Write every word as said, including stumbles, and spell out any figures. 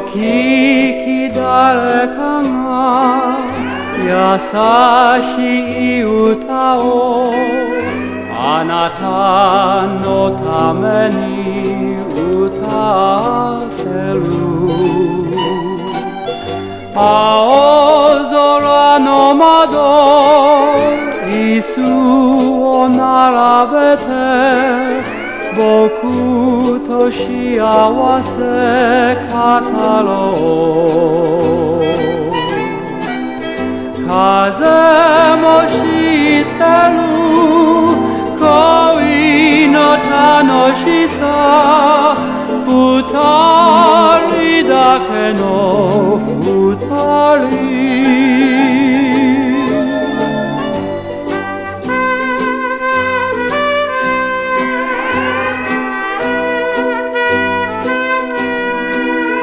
きき誰かが優しい歌をあなたのために歌ってる。青空の窓椅子を並べて僕と幸せ語ろう。風も知ってる恋の楽しさ、二人だけの二人